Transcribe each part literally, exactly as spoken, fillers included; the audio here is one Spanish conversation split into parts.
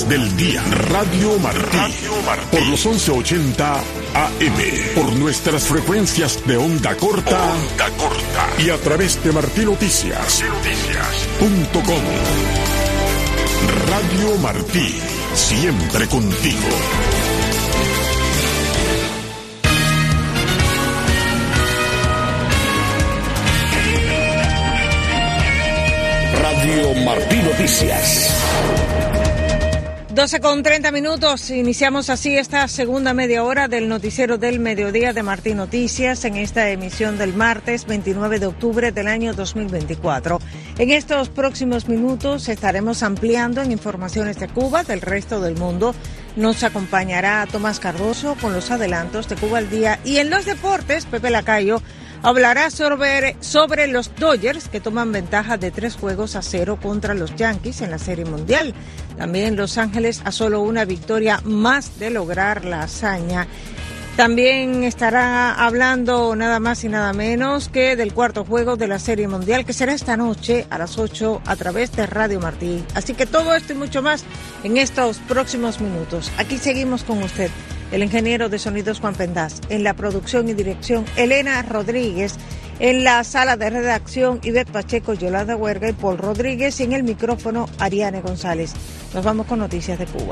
del día. Radio Martí. Radio Martí. Por los once ochenta A M. Por nuestras frecuencias de onda corta. Onda corta. Y a través de martí noticias punto com. Radio Martí. Siempre contigo. Radio Martí Noticias. doce con treinta minutos, iniciamos así esta segunda media hora del noticiero del mediodía de Martí Noticias en esta emisión del martes veintinueve de octubre del año dos mil veinticuatro. En estos próximos minutos estaremos ampliando en informaciones de Cuba, del resto del mundo. Nos acompañará Tomás Cardoso con los adelantos de Cuba al día y en los deportes, Pepe Lacayo hablará sobre, sobre los Dodgers que toman ventaja de tres juegos a cero contra los Yankees en la Serie Mundial. También Los Ángeles a solo una victoria más de lograr la hazaña. También estará hablando nada más y nada menos que del cuarto juego de la Serie Mundial, que será esta noche a las ocho a través de Radio Martí. Así que todo esto y mucho más en estos próximos minutos. Aquí seguimos con usted. El ingeniero de sonidos Juan Pendaz, en la producción y dirección Elena Rodríguez, en la sala de redacción Ivette Pacheco, Yolanda Huerga y Paul Rodríguez, y en el micrófono Ariane González. Nos vamos con noticias de Cuba.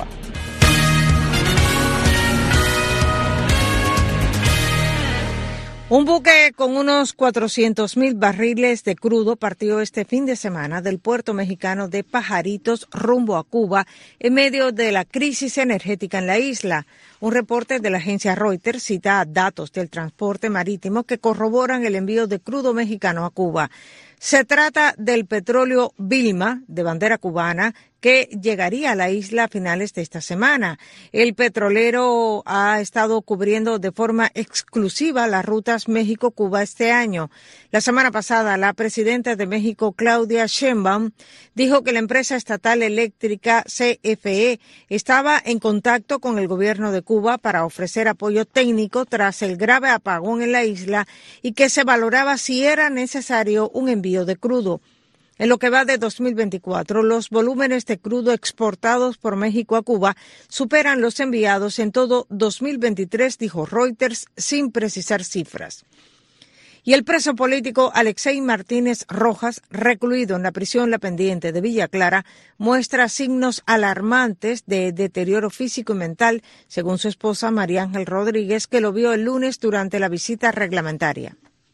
Un buque con unos cuatrocientos mil barriles de crudo partió este fin de semana del puerto mexicano de Pajaritos rumbo a Cuba en medio de la crisis energética en la isla. Un reporte de la agencia Reuters cita datos del transporte marítimo que corroboran el envío de crudo mexicano a Cuba. Se trata del petróleo Vilma, de bandera cubana, que llegaría a la isla a finales de esta semana. El petrolero ha estado cubriendo de forma exclusiva las rutas México-Cuba este año. La semana pasada, la presidenta de México, Claudia Sheinbaum, dijo que la empresa estatal eléctrica C F E estaba en contacto con el gobierno de Cuba para ofrecer apoyo técnico tras el grave apagón en la isla y que se valoraba si era necesario un envío de crudo. En lo que va de dos mil veinticuatro, los volúmenes de crudo exportados por México a Cuba superan los enviados en todo dos mil veintitrés, dijo Reuters, sin precisar cifras. Y el preso político Alexei Martínez Rojas, recluido en la prisión La Pendiente de Villa Clara, muestra signos alarmantes de deterioro físico y mental, según su esposa María Ángel Rodríguez, que lo vio el lunes durante la visita reglamentaria.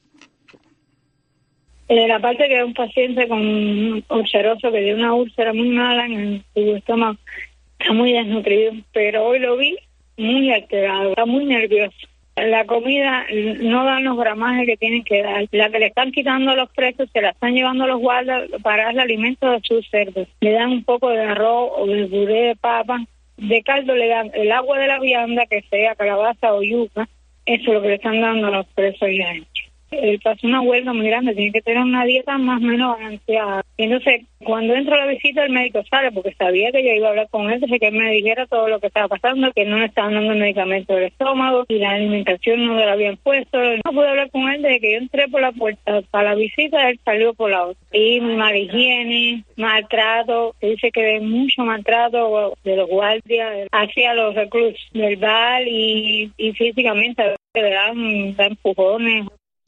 Eh, la parte que es un paciente con un ulceroso que tiene una úlcera muy mala en su estómago, está muy desnutrido, pero hoy lo vi muy alterado, está muy nervioso. La comida no da los gramajes que tienen que dar. La que le están quitando a los presos se la están llevando a los guardas para darle alimento a sus cerdos. Le dan un poco de arroz o de puré de papa. De caldo le dan el agua de la vianda, que sea calabaza o yuca. Eso es lo que le están dando a los presos ya. Él pasó una huelga muy grande, tiene que tener una dieta más o menos balanceada. Entonces, cuando entro a la visita, el médico sale, porque sabía que yo iba a hablar con él, desde que él me dijera todo lo que estaba pasando, que no le estaban dando medicamento del estómago y la alimentación no le la habían puesto. No pude hablar con él desde que yo entré por la puerta para la visita, él salió por la otra. Y mala higiene, maltrato, se dice que hay mucho maltrato de los guardias hacia los reclusos, verbal y, y físicamente, le dan, dan empujones.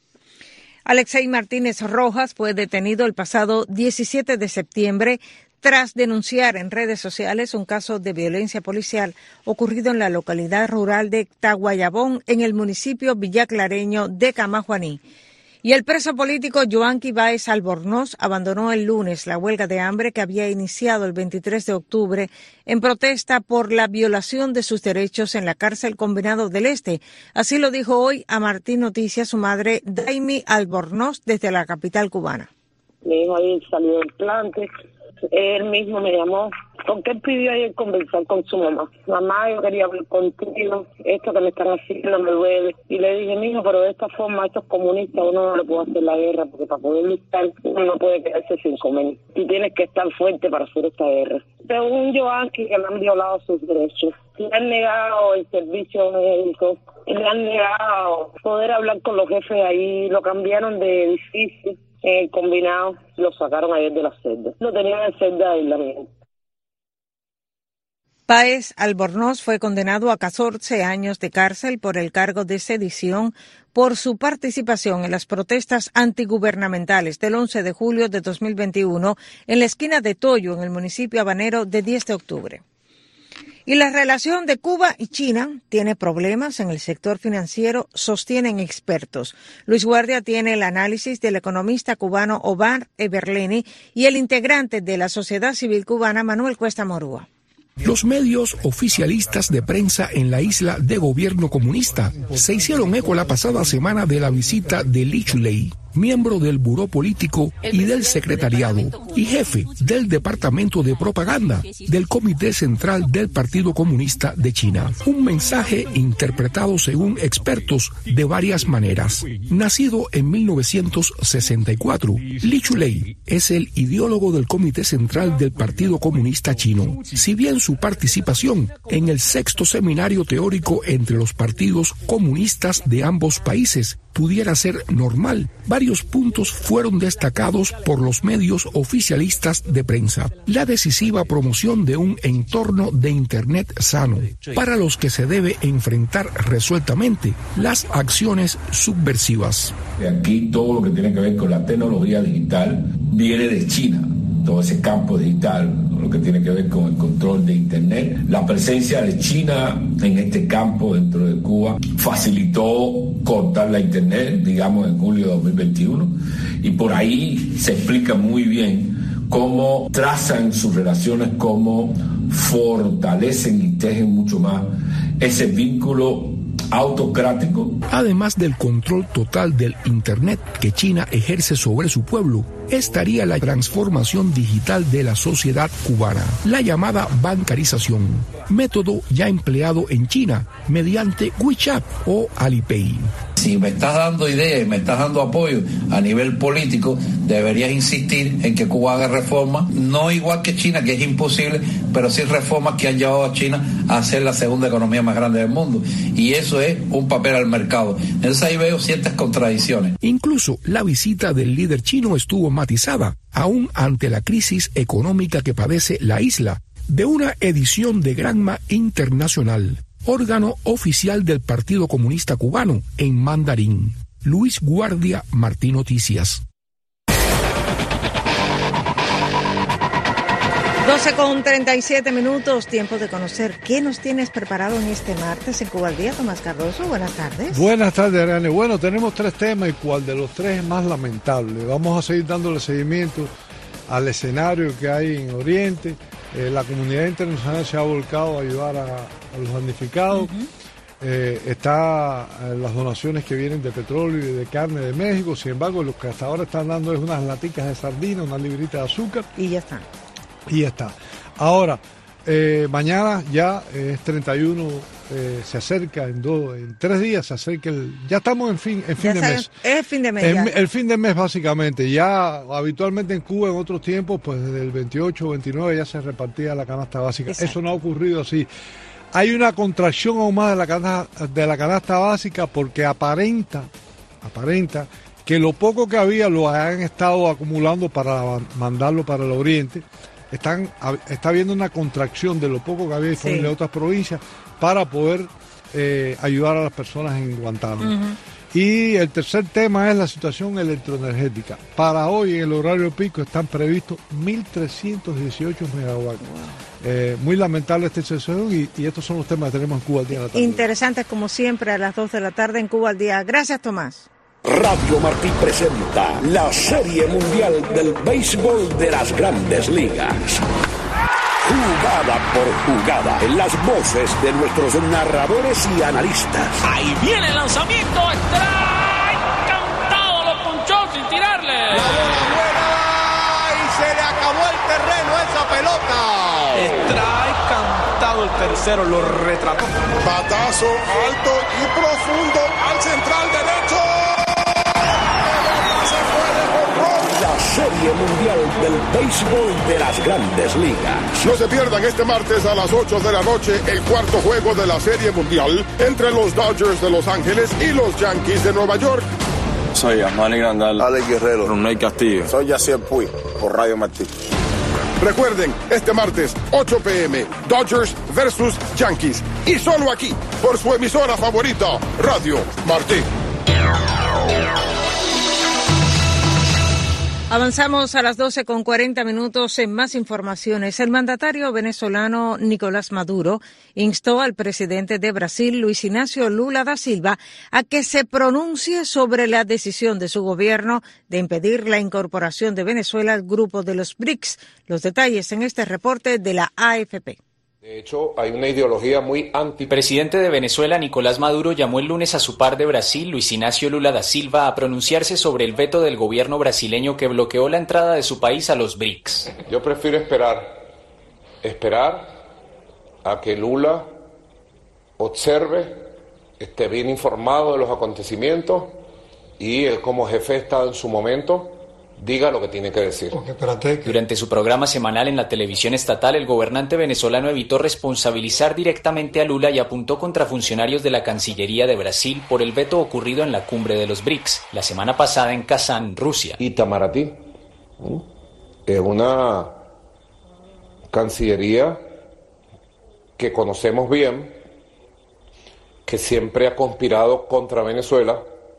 Alexei Martínez Rojas fue detenido el pasado diecisiete de septiembre tras denunciar en redes sociales un caso de violencia policial ocurrido en la localidad rural de Taguayabón, en el municipio villaclareño de Camajuaní. Y el preso político Yoanqui Báez Albornoz abandonó el lunes la huelga de hambre que había iniciado el veintitrés de octubre en protesta por la violación de sus derechos en la cárcel Combinado del Este. Así lo dijo hoy a Martí Noticias su madre, Daimi Albornoz, desde la capital cubana. Mi hijo ahí salió del plante, él mismo me llamó, porque él pidió ayer conversar con su mamá. Mamá, yo quería hablar contigo, esto que me están haciendo me duele. Y le dije, mijo, pero de esta forma a estos comunistas uno no le puede hacer la guerra, porque para poder luchar uno no puede quedarse sin comer. Y tienes que estar fuerte para hacer esta guerra. Pero un Yoanqui que le han violado sus derechos, le han negado el servicio médico, le han negado poder hablar con los jefes ahí, lo cambiaron de edificio. El combinado lo sacaron ayer de la celda. Lo tenían en celda de aislamiento. Páez Albornoz fue condenado a catorce años de cárcel por el cargo de sedición por su participación en las protestas antigubernamentales del once de julio de dos mil veintiuno en la esquina de Toyo, en el municipio habanero de diez de octubre. Y la relación de Cuba y China tiene problemas en el sector financiero, sostienen expertos. Luis Guardia tiene el análisis del economista cubano Omar Eberleni y el integrante de la sociedad civil cubana Manuel Cuesta Morúa. Los medios oficialistas de prensa en la isla de gobierno comunista se hicieron eco la pasada semana de la visita de Li Chulei, miembro del Buró Político y del Secretariado, y jefe del Departamento de Propaganda del Comité Central del Partido Comunista de China. Un mensaje interpretado según expertos de varias maneras. Nacido en mil novecientos sesenta y cuatro, Li Chulei es el ideólogo del Comité Central del Partido Comunista Chino. Si bien su participación en el sexto seminario teórico entre los partidos comunistas de ambos países pudiera ser normal, varios puntos fueron destacados por los medios oficialistas de prensa. La decisiva promoción de un entorno de Internet sano, para los que se debe enfrentar resueltamente las acciones subversivas. De aquí todo lo que tiene que ver con la tecnología digital viene de China. Todo ese campo digital, lo que tiene que ver con el control de Internet. La presencia de China en este campo dentro de Cuba facilitó cortar la Internet, digamos, en julio de dos mil veintiuno. Y por ahí se explica muy bien cómo trazan sus relaciones, cómo fortalecen y tejen mucho más ese vínculo autocrático. Además del control total del Internet que China ejerce sobre su pueblo, estaría la transformación digital de la sociedad cubana, la llamada bancarización, método ya empleado en China mediante WeChat o Alipay. Si me estás dando ideas y me estás dando apoyo a nivel político, deberías insistir en que Cuba haga reformas, no igual que China, que es imposible, pero sí reformas que han llevado a China a ser la segunda economía más grande del mundo. Y eso es un papel al mercado. Entonces ahí veo ciertas contradicciones. Incluso la visita del líder chino estuvo matizada, aún ante la crisis económica que padece la isla, de una edición de Granma Internacional, órgano oficial del Partido Comunista Cubano en mandarín. Luis Guardia, Martín Noticias. doce con treinta y siete minutos, tiempo de conocer qué nos tienes preparado en este martes en Cuba al Día. Tomás Cardoso, buenas tardes. Buenas tardes, Ariane. Bueno, tenemos tres temas y cuál de los tres es más lamentable. Vamos a seguir dándole seguimiento al escenario que hay en Oriente. Eh, la comunidad internacional se ha volcado a ayudar a, a los damnificados. Uh-huh. Eh, está eh, las donaciones que vienen de petróleo y de carne de México. Sin embargo, lo que hasta ahora están dando es unas laticas de sardina, una librita de azúcar. Y ya está. Y ya está. Ahora, eh, mañana ya es treinta y uno, eh, se acerca en dos, en tres días se acerca el, ya estamos en fin, en fin de mes. Es fin de mes. En, el fin de mes básicamente. Ya habitualmente en Cuba en otros tiempos, pues desde el veintiocho o veintinueve ya se repartía la canasta básica. Exacto. Eso no ha ocurrido así. Hay una contracción aún más de la canasta, de la canasta básica porque aparenta, aparenta que lo poco que había lo han estado acumulando para mandarlo para el oriente. Están, está habiendo una contracción de lo poco que había disponible sí. en otras provincias para poder eh, ayudar a las personas en Guantánamo. Uh-huh. Y el tercer tema es la situación electroenergética. Para hoy, en el horario pico, están previstos mil trescientos dieciocho megawatts. Wow. Eh, muy lamentable esta situación y, y estos son los temas que tenemos en Cuba al Día de la tarde. Interesantes como siempre a las dos de la tarde en Cuba al Día. Gracias, Tomás. Radio Martí presenta la Serie Mundial del Béisbol de las Grandes Ligas. Jugada por jugada, en las voces de nuestros narradores y analistas. Ahí viene el lanzamiento, strike, cantado, lo punchó sin tirarle. La bola buena y se le acabó el terreno a esa pelota. Strike, cantado el tercero, lo retrató. Batazo alto y profundo al central derecho. Serie Mundial del Béisbol de las Grandes Ligas. No se pierdan este martes a las ocho de la noche el cuarto juego de la Serie Mundial entre los Dodgers de Los Ángeles y los Yankees de Nueva York. Soy Manny Grandal, Alex Guerrero, Ronald Castillo. Soy Yacier Puy, por Radio Martí. Recuerden, este martes, ocho p m, Dodgers versus Yankees. Y solo aquí, por su emisora favorita, Radio Martí. Avanzamos a las doce con cuarenta minutos en más informaciones. El mandatario venezolano Nicolás Maduro instó al presidente de Brasil, Luis Ignacio Lula da Silva, a que se pronuncie sobre la decisión de su gobierno de impedir la incorporación de Venezuela al grupo de los B R I C S. Los detalles en este reporte de la A F P. De hecho, hay una ideología muy anti... El presidente de Venezuela, Nicolás Maduro, llamó el lunes a su par de Brasil, Luis Ignacio Lula da Silva, a pronunciarse sobre el veto del gobierno brasileño que bloqueó la entrada de su país a los B R I C S. Yo prefiero esperar, esperar a que Lula observe, esté bien informado de los acontecimientos y él como jefe de Estado en su momento diga lo que tiene que decir. Durante su programa semanal en la televisión estatal, el gobernante venezolano evitó responsabilizar directamente a Lula y apuntó contra funcionarios de la Cancillería de Brasil por el veto ocurrido en la cumbre de los B R I C S la semana pasada en Kazán, Rusia. Itamaraty es una cancillería que conocemos bien, que siempre ha conspirado contra Venezuela,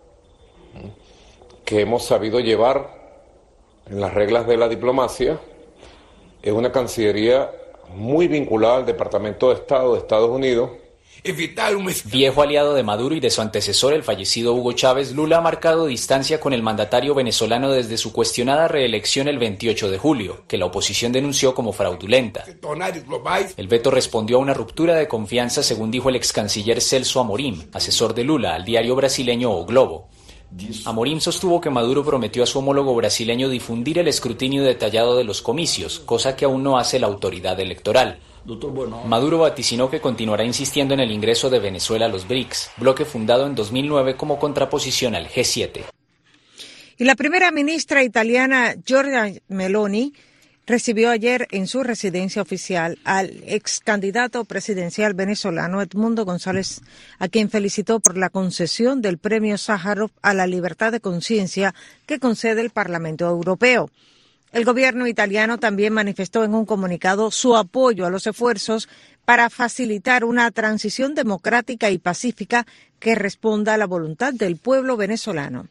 que hemos sabido llevar en las reglas de la diplomacia. Es una cancillería muy vinculada al Departamento de Estado de Estados Unidos. Viejo aliado de Maduro y de su antecesor, el fallecido Hugo Chávez, Lula ha marcado distancia con el mandatario venezolano desde su cuestionada reelección el veintiocho de julio, que la oposición denunció como fraudulenta. El veto respondió a una ruptura de confianza, según dijo el ex canciller Celso Amorim, asesor de Lula, al diario brasileño O Globo. Amorim sostuvo que Maduro prometió a su homólogo brasileño difundir el escrutinio detallado de los comicios, cosa que aún no hace la autoridad electoral. Maduro vaticinó que continuará insistiendo en el ingreso de Venezuela a los B R I C S, bloque fundado en dos mil nueve como contraposición al G siete. Y la primera ministra italiana Giorgia Meloni recibió ayer en su residencia oficial al ex candidato presidencial venezolano Edmundo González, a quien felicitó por la concesión del premio Sájarov a la libertad de conciencia que concede el Parlamento Europeo. El gobierno italiano también manifestó en un comunicado su apoyo a los esfuerzos para facilitar una transición democrática y pacífica que responda a la voluntad del pueblo venezolano.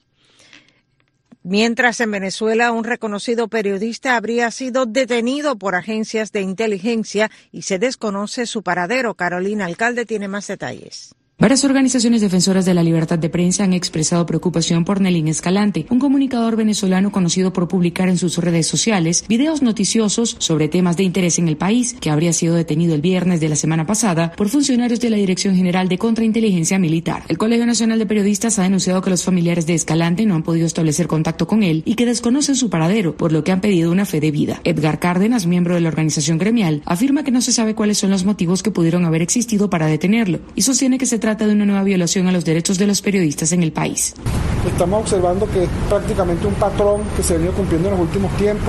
Mientras en Venezuela un reconocido periodista habría sido detenido por agencias de inteligencia y se desconoce su paradero. Carolina Alcalde tiene más detalles. Varias organizaciones defensoras de la libertad de prensa han expresado preocupación por Nelín Escalante, un comunicador venezolano conocido por publicar en sus redes sociales videos noticiosos sobre temas de interés en el país, que habría sido detenido el viernes de la semana pasada por funcionarios de la Dirección General de Contrainteligencia Militar. El Colegio Nacional de Periodistas ha denunciado que los familiares de Escalante no han podido establecer contacto con él y que desconocen su paradero, por lo que han pedido una fe debida. Edgar Cárdenas, miembro de la organización gremial, afirma que no se sabe cuáles son los motivos que pudieron haber existido para detenerlo y sostiene que se trata de una nueva violación a los derechos de los periodistas en el país. Estamos observando que es prácticamente un patrón que se ha venido cumpliendo en los últimos tiempos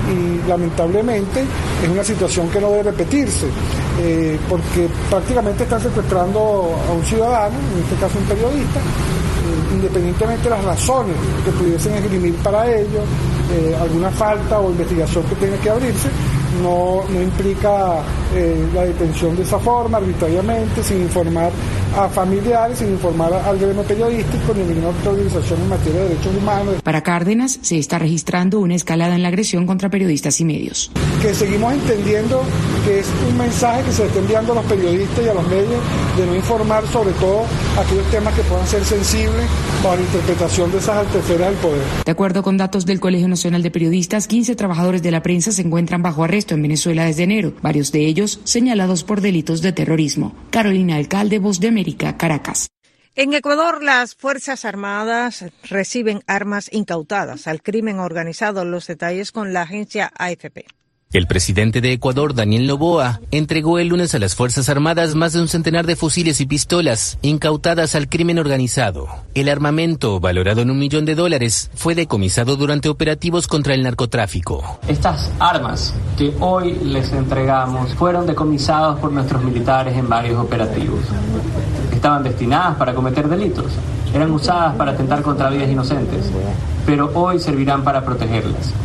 y lamentablemente es una situación que no debe repetirse, eh, porque prácticamente están secuestrando a un ciudadano, en este caso un periodista, eh, independientemente de las razones que pudiesen esgrimir para ello, eh, alguna falta o investigación que tenga que abrirse. No, no implica eh, la detención de esa forma, arbitrariamente, sin informar a familiares, sin informar al gremio periodístico ni a ninguna otra organización en materia de derechos humanos. Para Cárdenas, se está registrando una escalada en la agresión contra periodistas y medios. Que seguimos entendiendo que es un mensaje que se le está enviando a los periodistas y a los medios de no informar sobre todo aquellos temas que puedan ser sensibles para la interpretación de esas altas esferas del poder. De acuerdo con datos del Colegio Nacional de Periodistas, quince trabajadores de la prensa se encuentran bajo arresto en Venezuela desde enero, varios de ellos señalados por delitos de terrorismo. Carolina Alcalde, Voz de América, Caracas. En Ecuador, las Fuerzas Armadas reciben armas incautadas al crimen organizado. Los detalles con la agencia A F P. El presidente de Ecuador, Daniel Noboa, entregó el lunes a las Fuerzas Armadas más de un centenar de fusiles y pistolas incautadas al crimen organizado. El armamento, valorado en un millón de dólares, fue decomisado durante operativos contra el narcotráfico. Estas armas que hoy les entregamos fueron decomisadas por nuestros militares en varios operativos. Estaban destinadas para cometer delitos, eran usadas para atentar contra vidas inocentes, pero hoy servirán para protegerlas.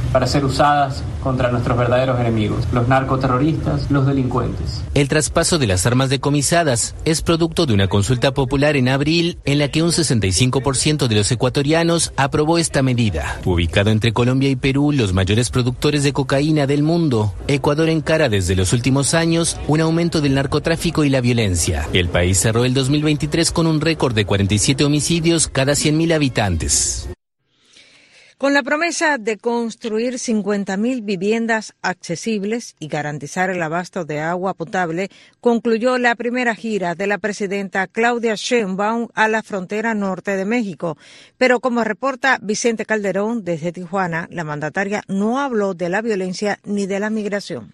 para ser usadas contra nuestros verdaderos enemigos, los narcoterroristas, los delincuentes. El traspaso de las armas decomisadas es producto de una consulta popular en abril en la que un sesenta y cinco por ciento de los ecuatorianos aprobó esta medida. Ubicado entre Colombia y Perú, los mayores productores de cocaína del mundo, Ecuador encara desde los últimos años un aumento del narcotráfico y la violencia. El país cerró el dos mil veintitrés con un récord de cuarenta y siete homicidios cada cien mil habitantes. Con la promesa de construir cincuenta mil viviendas accesibles y garantizar el abasto de agua potable, concluyó la primera gira de la presidenta Claudia Sheinbaum a la frontera norte de México. Pero como reporta Vicente Calderón desde Tijuana, la mandataria no habló de la violencia ni de la migración.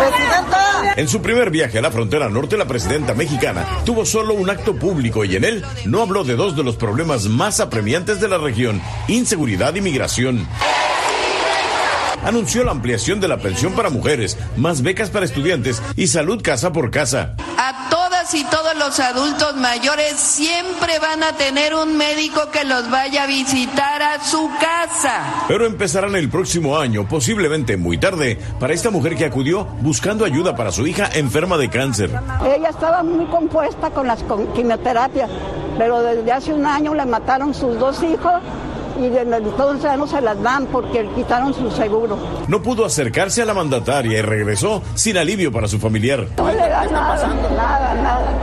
En su primer viaje a la frontera norte, la presidenta mexicana tuvo solo un acto público y en él no habló de dos de los problemas más apremiantes de la región: inseguridad y migración. Anunció la ampliación de la pensión para mujeres, más becas para estudiantes y salud casa por casa. A todas y todos los adultos mayores siempre van a tener un médico que los vaya a visitar a su casa. Pero empezarán el próximo año, posiblemente muy tarde, para esta mujer que acudió buscando ayuda para su hija enferma de cáncer. Ella estaba muy compuesta con las quimioterapias, pero desde hace un año le mataron sus dos hijos. Y desde entonces ya no se las dan porque quitaron su seguro. No pudo acercarse a la mandataria y regresó sin alivio para su familiar. No le da nada, nada,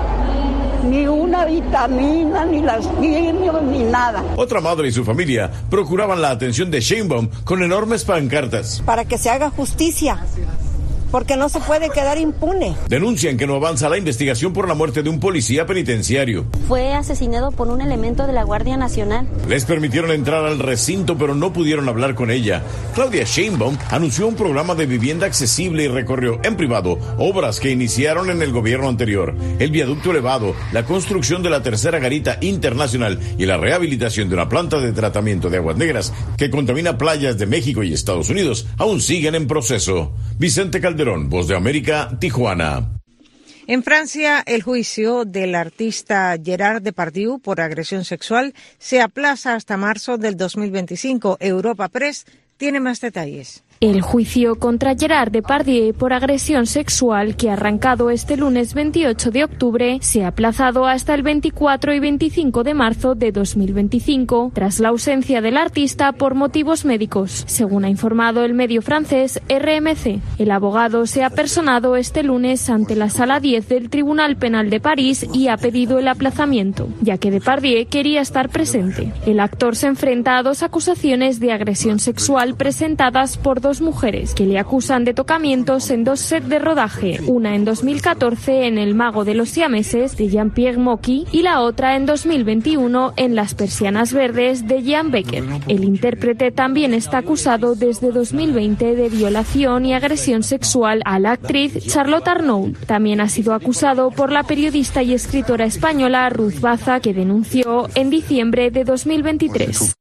nada. Ni una vitamina, ni las quimios, ni nada. Otra madre y su familia procuraban la atención de Sheinbaum con enormes pancartas. Para que se haga justicia, porque no se puede quedar impune. Denuncian que no avanza la investigación por la muerte de un policía penitenciario. Fue asesinado por un elemento de la Guardia Nacional. Les permitieron entrar al recinto, pero no pudieron hablar con ella. Claudia Sheinbaum anunció un programa de vivienda accesible y recorrió en privado obras que iniciaron en el gobierno anterior: el viaducto elevado, la construcción de la tercera garita internacional y la rehabilitación de una planta de tratamiento de aguas negras que contamina playas de México y Estados Unidos. Aún siguen en proceso. Vicente Calderón, Voz de América, Tijuana. En Francia, el juicio del artista Gerard Depardieu por agresión sexual se aplaza hasta marzo del dos mil veinticinco. Europa Press tiene más detalles. El juicio contra Gerard Depardieu por agresión sexual, que ha arrancado este lunes veintiocho de octubre, se ha aplazado hasta el veinticuatro y veinticinco de marzo de dos mil veinticinco, tras la ausencia del artista por motivos médicos, según ha informado el medio francés R M C. El abogado se ha personado este lunes ante la Sala diez del Tribunal Penal de París y ha pedido el aplazamiento, ya que Depardieu quería estar presente. El actor se enfrenta a dos acusaciones de agresión sexual presentadas por dos mujeres que le acusan de tocamientos en dos sets de rodaje, una en dos mil catorce en El mago de los siameses de Jean-Pierre Mocky y la otra en dos mil veintiuno en Las persianas verdes de Jean Becker. El intérprete también está acusado desde dos mil veinte de violación y agresión sexual a la actriz Charlotte Arnault. También ha sido acusado por la periodista y escritora española Ruth Baza, que denunció en diciembre de dos mil veintitrés.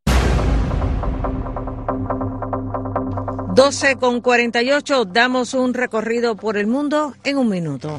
doce con cuarenta y ocho, damos un recorrido por el mundo en un minuto.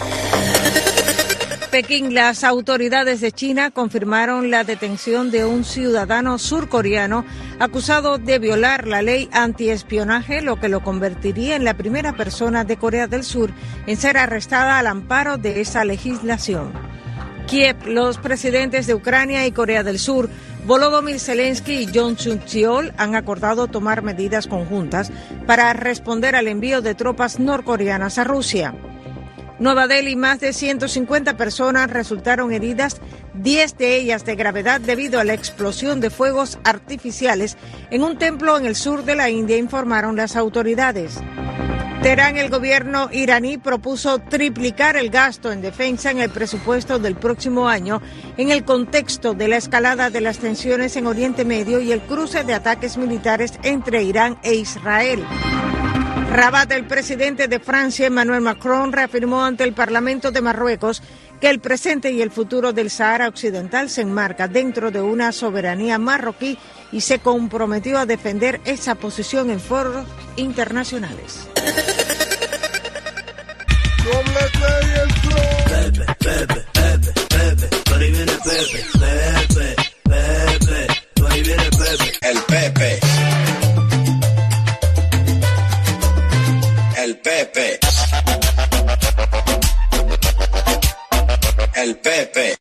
Pekín, las autoridades de China confirmaron la detención de un ciudadano surcoreano acusado de violar la ley antiespionaje, lo que lo convertiría en la primera persona de Corea del Sur en ser arrestada al amparo de esa legislación. Kiev, los presidentes de Ucrania y Corea del Sur, Volodymyr Zelensky y Yoon Suk-yeol, han acordado tomar medidas conjuntas para responder al envío de tropas norcoreanas a Rusia. Nueva Delhi, más de ciento cincuenta personas resultaron heridas, diez de ellas de gravedad debido a la explosión de fuegos artificiales en un templo en el sur de la India, informaron las autoridades. Teherán, el gobierno iraní propuso triplicar el gasto en defensa en el presupuesto del próximo año en el contexto de la escalada de las tensiones en Oriente Medio y el cruce de ataques militares entre Irán e Israel. Rabat, el presidente de Francia, Emmanuel Macron, reafirmó ante el Parlamento de Marruecos que el presente y el futuro del Sahara Occidental se enmarca dentro de una soberanía marroquí y se comprometió a defender esa posición en foros internacionales. Pepe, Pepe, Pepe, Pepe, por ahí viene Pepe, Pepe, Pepe, por ahí viene Pepe, el Pepe. el Pepe.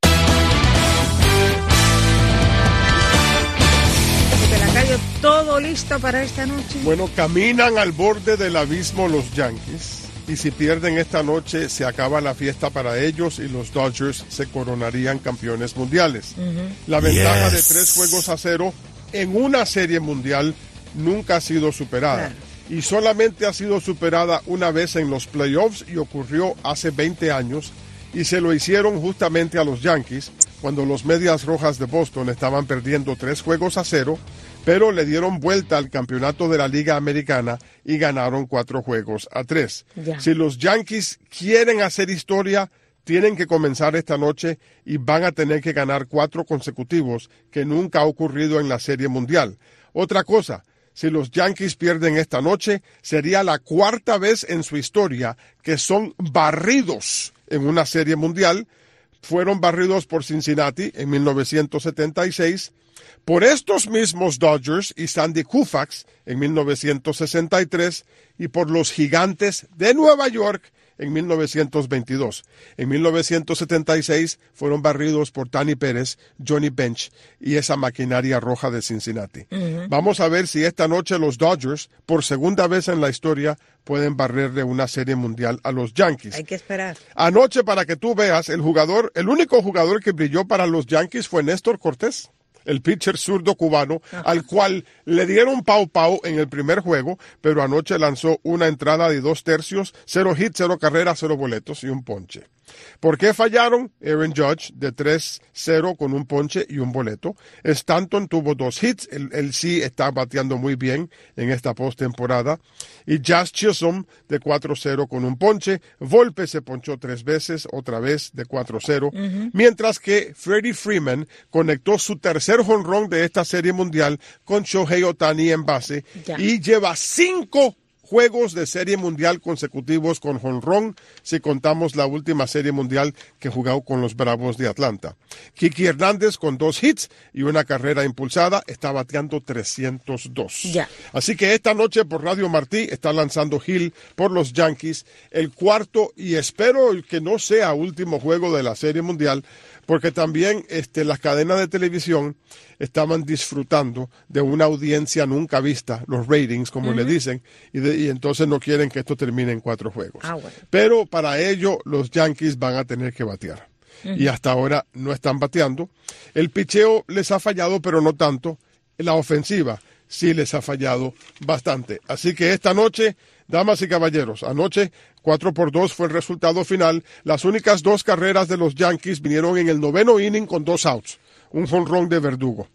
¿Todo listo para esta noche? Bueno, caminan al borde del abismo los Yankees y si pierden esta noche se acaba la fiesta para ellos y los Dodgers se coronarían campeones mundiales. Uh-huh. La ventaja yes. de tres juegos a cero en una serie mundial nunca ha sido superada. Claro. Y solamente ha sido superada una vez en los playoffs y ocurrió hace veinte años y se lo hicieron justamente a los Yankees cuando los Medias Rojas de Boston estaban perdiendo tres juegos a cero, pero le dieron vuelta al campeonato de la Liga Americana y ganaron cuatro juegos a tres. Ya. Si los Yankees quieren hacer historia, tienen que comenzar esta noche y van a tener que ganar cuatro consecutivos, que nunca ha ocurrido en la Serie Mundial. Otra cosa, si los Yankees pierden esta noche, sería la cuarta vez en su historia que son barridos en una Serie Mundial. Fueron barridos por Cincinnati en mil novecientos setenta y seis, por estos mismos Dodgers y Sandy Koufax en mil novecientos sesenta y tres y por los Gigantes de Nueva York en mil novecientos veintidós. En mil novecientos setenta y seis fueron barridos por Tani Pérez, Johnny Bench y esa maquinaria roja de Cincinnati. Uh-huh. Vamos a ver si esta noche los Dodgers, por segunda vez en la historia, pueden barrerle una serie mundial a los Yankees. Hay que esperar. Anoche, para que tú veas, el jugador, el único jugador que brilló para los Yankees fue Néstor Cortés, el pitcher zurdo cubano, ajá, al cual le dieron pau pau en el primer juego, pero anoche lanzó una entrada de dos tercios, cero hits, cero carreras, cero boletos y un ponche. ¿Por qué fallaron? Aaron Judge de tres cero con un ponche y un boleto. Stanton tuvo dos hits, él, él sí está bateando muy bien en esta postemporada. Y Jazz Chisholm de cuatro cero con un ponche. Volpe se ponchó tres veces, otra vez de cuatro cero. Uh-huh. Mientras que Freddie Freeman conectó su tercer jonrón de esta serie mundial con Shohei Ohtani en base. Ya. Y lleva cinco juegos de serie mundial consecutivos con jonrón, si contamos la última serie mundial que jugó con los Bravos de Atlanta. Kiki Hernández con dos hits y una carrera impulsada está bateando trescientos dos. Ya. Así que esta noche por Radio Martí está lanzando Gil por los Yankees, el cuarto y espero que no sea último juego de la serie mundial, porque también este, las cadenas de televisión estaban disfrutando de una audiencia nunca vista, los ratings, como uh-huh. le dicen, y, de, y entonces no quieren que esto termine en cuatro juegos. Ah, bueno. Pero para ello los Yankees van a tener que batear. Uh-huh. Y hasta ahora no están bateando. El picheo les ha fallado, pero no tanto. La ofensiva sí les ha fallado bastante. Así que esta noche, damas y caballeros, anoche cuatro por dos fue el resultado final. Las únicas dos carreras de los Yankees vinieron en el noveno inning con dos outs. Un jonrón de Verdugo.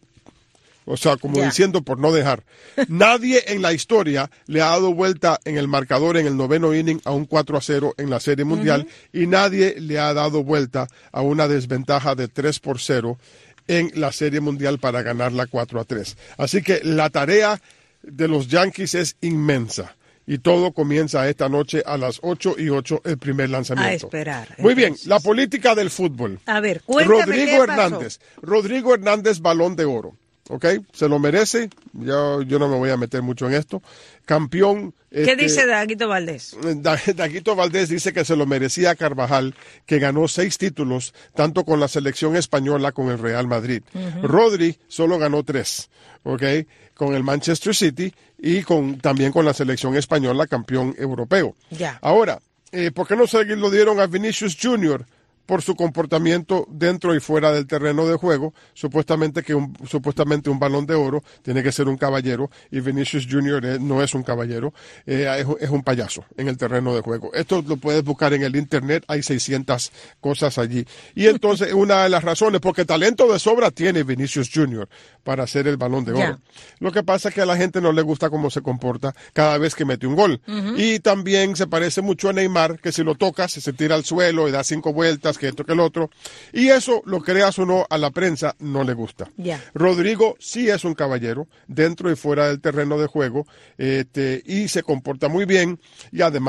O sea, como yeah. diciendo por no dejar. Nadie en la historia le ha dado vuelta en el marcador en el noveno inning a un cuatro a cero en la Serie Mundial uh-huh. y nadie le ha dado vuelta a una desventaja de tres por cero en la Serie Mundial para ganarla cuatro a tres. Así que la tarea de los Yankees es inmensa. Y todo comienza esta noche a las ocho y ocho, el primer lanzamiento. A esperar. Muy bien, la política del fútbol. A ver, cuéntame Rodrigo qué Hernández. pasó. Rodrigo Hernández, Balón de Oro. ¿Ok? Se lo merece. Yo, yo no me voy a meter mucho en esto. Campeón. ¿Qué este, dice Daguito Valdés? Daguito Valdés dice que se lo merecía Carvajal, que ganó seis títulos, tanto con la selección española como con el Real Madrid. Uh-huh. Rodri solo ganó tres. ¿Ok? Con el Manchester City y con también con la selección española, campeón europeo. Ya. Ahora, eh, ¿por qué no se lo dieron a Vinicius Junior? Por su comportamiento dentro y fuera del terreno de juego, supuestamente que un, supuestamente un Balón de Oro tiene que ser un caballero y Vinicius Junior eh, no es un caballero, eh, es, es un payaso en el terreno de juego. Esto lo puedes buscar en el internet, hay seiscientas cosas allí. Y entonces una de las razones, porque talento de sobra tiene Vinicius Junior para ser el Balón de Oro. Yeah. Lo que pasa es que a la gente no le gusta cómo se comporta cada vez que mete un gol. Uh-huh. Y también se parece mucho a Neymar, que si lo tocas se tira al suelo y da cinco vueltas, que esto que el otro, y eso, lo creas o no, a la prensa no le gusta. Yeah. Rodrigo sí es un caballero, dentro y fuera del terreno de juego, este, y se comporta muy bien, y además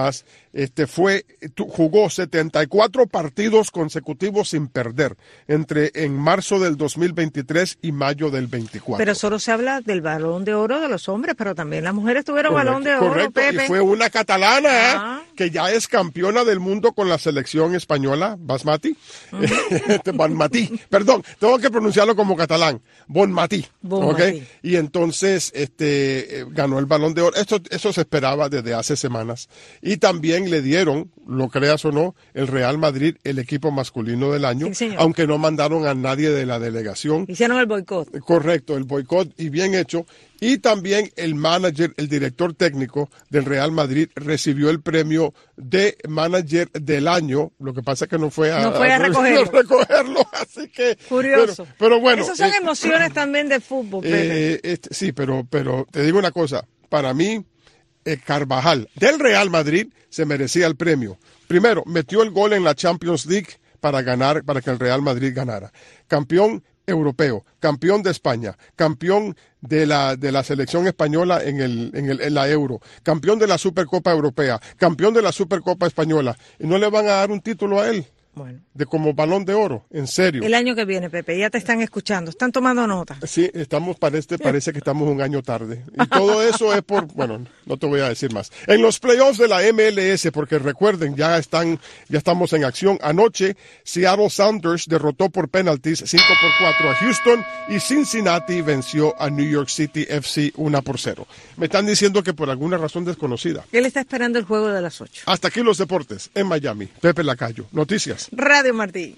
Este fue, jugó setenta y cuatro partidos consecutivos sin perder entre en marzo del dos mil veintitrés y mayo del veinticuatro. Pero solo se habla del Balón de Oro de los hombres, pero también las mujeres tuvieron Correcto, Balón de Oro, correcto, Pepe. Y fue una catalana ah. ¿eh? que ya es campeona del mundo con la selección española, Basmati, uh-huh. Bonmatí, perdón, tengo que pronunciarlo como catalán, Bonmatí, bon ¿okay? Y entonces este ganó el Balón de Oro. Esto, eso se esperaba desde hace semanas. Y también le dieron, lo creas o no, el Real Madrid el equipo masculino del año, sí, aunque no mandaron a nadie de la delegación. Hicieron el boicot. Correcto, el boicot, y bien hecho. Y también el manager, el director técnico del Real Madrid recibió el premio de manager del año. Lo que pasa es que no fue a, no fue a, a recogerlo. A recogerlo, así que curioso. Pero, pero bueno, esas son eh, emociones también de fútbol. Pepe. Eh, este, sí, pero, pero te digo una cosa. Para mí, eh, Carvajal del Real Madrid se merecía el premio. Primero, metió el gol en la Champions League para ganar, para que el Real Madrid ganara. Campeón europeo, campeón de España, campeón de la de la selección española en el en el en la Euro, campeón de la Supercopa Europea, campeón de la Supercopa Española, y no le van a dar un título a él. Bueno. De como Balón de Oro, en serio. El año que viene, Pepe, ya te están escuchando, están tomando nota. Sí, estamos, parece, parece que estamos un año tarde. Y todo eso es por, bueno, no te voy a decir más. En los playoffs de la M L S, porque recuerden, ya están, ya estamos en acción. Anoche, Seattle Sounders derrotó por penalties cinco por cuatro a Houston y Cincinnati venció a New York City F C uno por cero. Me están diciendo que por alguna razón desconocida. Él está esperando el juego de las ocho. Hasta aquí los deportes en Miami. Pepe Lacayo. Noticias. Radio Martí.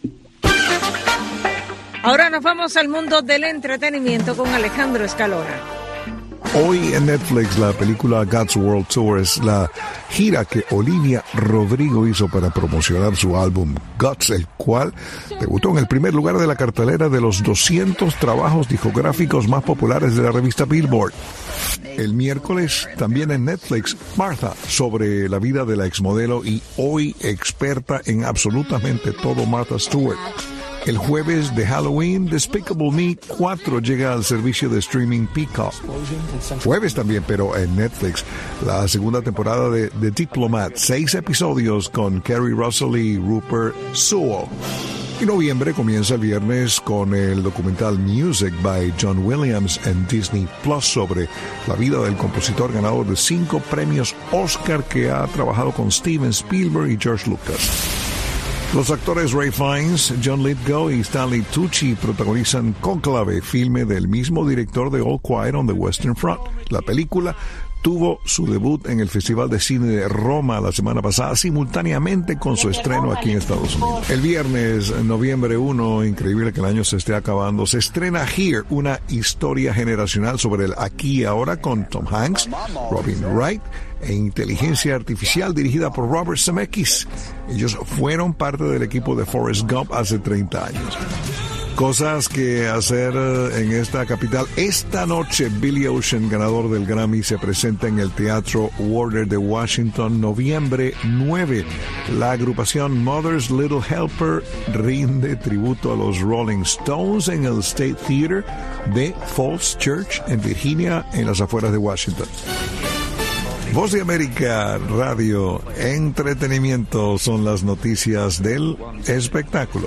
Ahora nos vamos al mundo del entretenimiento con Alejandro Escalona. Hoy en Netflix la película God's World Tour es la gira que Olivia Rodrigo hizo para promocionar su álbum Guts, el cual debutó en el primer lugar de la cartelera de los doscientos trabajos discográficos más populares de la revista Billboard. El miércoles también en Netflix, Martha, sobre la vida de la exmodelo y hoy experta en absolutamente todo, Martha Stewart. El jueves de Halloween, Despicable Me cuatro llega al servicio de streaming Peacock. Jueves también, pero en Netflix, la segunda temporada de The Diplomat, seis episodios con Kerry Russell y Rupert Sewell. Y noviembre comienza el viernes con el documental Music by John Williams en Disney Plus sobre la vida del compositor ganador de cinco premios Oscar que ha trabajado con Steven Spielberg y George Lucas. Los actores Ray Fiennes, John Lithgow y Stanley Tucci protagonizan Conclave, filme del mismo director de All Quiet on the Western Front. La película tuvo su debut en el Festival de Cine de Roma la semana pasada, simultáneamente con su estreno aquí en Estados Unidos. El viernes, noviembre primero, increíble que el año se esté acabando, se estrena Here, una historia generacional sobre el aquí y ahora con Tom Hanks, Robin Wright e inteligencia artificial dirigida por Robert Zemeckis. Ellos fueron parte del equipo de Forrest Gump hace treinta años. Cosas que hacer en esta capital. Esta noche Billy Ocean, ganador del Grammy, se presenta en el Teatro Warner de Washington, noviembre nueve. La agrupación Mother's Little Helper rinde tributo a los Rolling Stones en el State Theater de Falls Church en Virginia, en las afueras de Washington. Voz de América Radio, entretenimiento, son las noticias del espectáculo.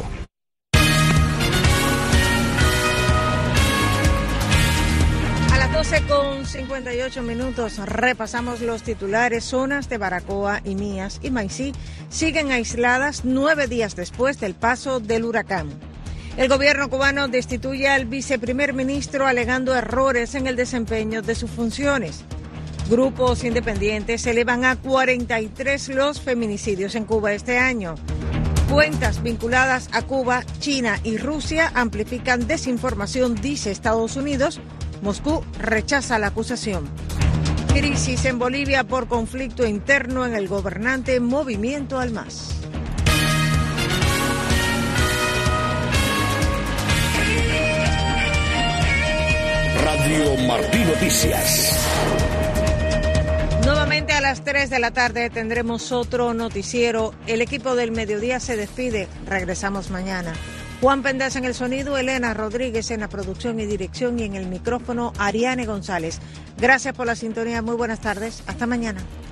Con cincuenta y ocho minutos repasamos los titulares. Zonas de Baracoa y Mías y Maicí siguen aisladas nueve días después del paso del huracán. El gobierno cubano destituye al viceprimer ministro alegando errores en el desempeño de sus funciones. Grupos independientes elevan a cuarenta y tres los feminicidios en Cuba este año. Fuentes vinculadas a Cuba, China y Rusia amplifican desinformación, dice Estados Unidos. Moscú rechaza la acusación. Crisis en Bolivia por conflicto interno en el gobernante Movimiento al MAS. Radio Martí Noticias. Nuevamente a las tres de la tarde tendremos otro noticiero. El equipo del mediodía se despide. Regresamos mañana. Juan Pendas en el sonido, Elena Rodríguez en la producción y dirección y en el micrófono Ariane González. Gracias por la sintonía, muy buenas tardes, hasta mañana.